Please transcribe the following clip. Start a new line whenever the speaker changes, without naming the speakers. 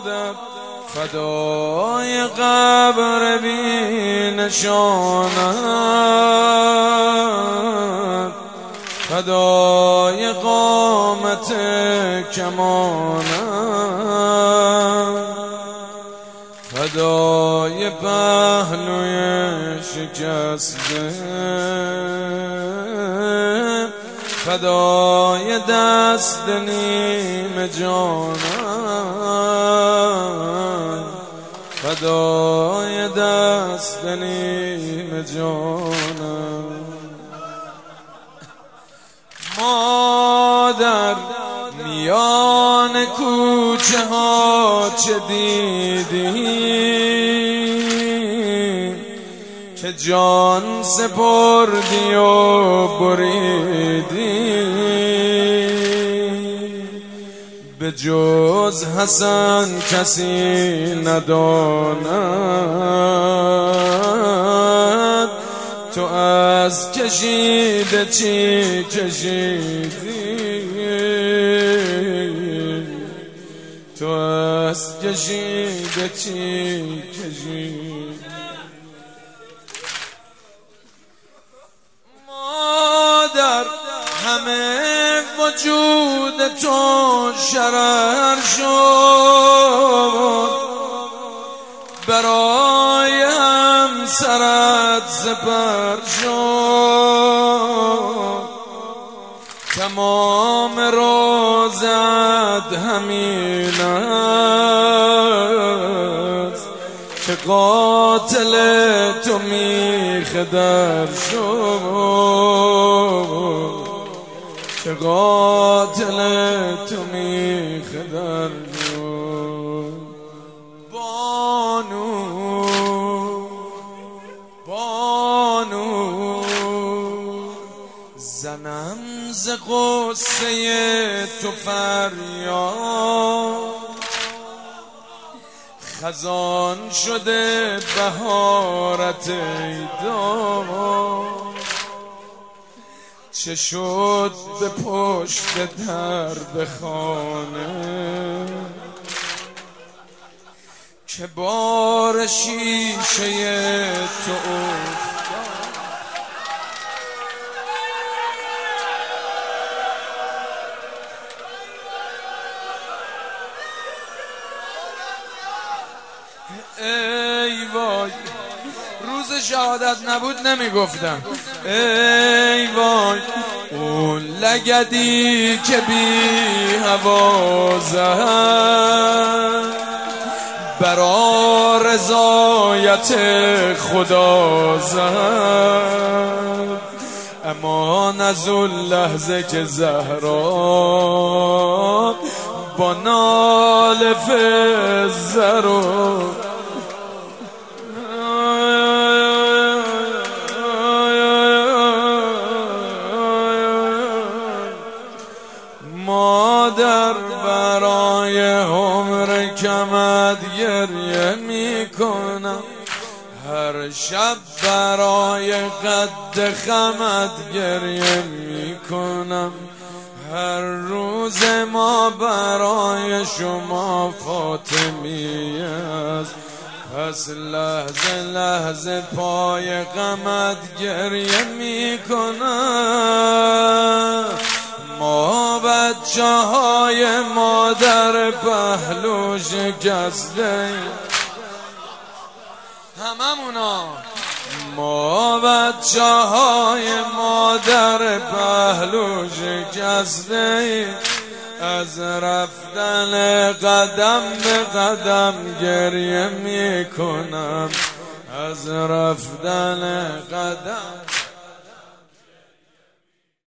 مادر فدای قبر بی نشانت، فدای قامت کمانت، فدای پهلوی شکسته، فدای دست نیم جانم، فدای دست نیم جانم. مادر میان کوچه ها چه دیدی که جان سپردی و بریدی؟ به جز حسن کسی نداند تو از کشیده چی کشیدی، تو از کشیده چی کشیدی؟ مادر همه وجود تو شرر شد، برای همسرت سپر شد، تمام روزت همین است که قاتل تو میخ در شد، که قاتل تو میخ در شد. بانو بانو زنم ز غصه تو فریاد، خزان شده بهارت ای داماد، چه شد به پشت در به خانه که بار شیشه تو افتاد؟ ای وای روز شهادت نبود نمیگفتم ای وای اون لگدی که بی هوا زد برا رضایت خدا زد، امان از اون لحظه که زهرا با نال فزر و مادر برای عمر کمت گریه میکنم، هر شب برای قد خمت گریه میکنم، هر روز ما برای شما فاطمی است، پس لحظه لحظه پای غمت گریه میکنم. ما بچه های مادر پهلو شکسته هممونا، ما بچه های مادر پهلو شکسته از رفتن قدم به قدم گریه میکنم، از رفتن قدم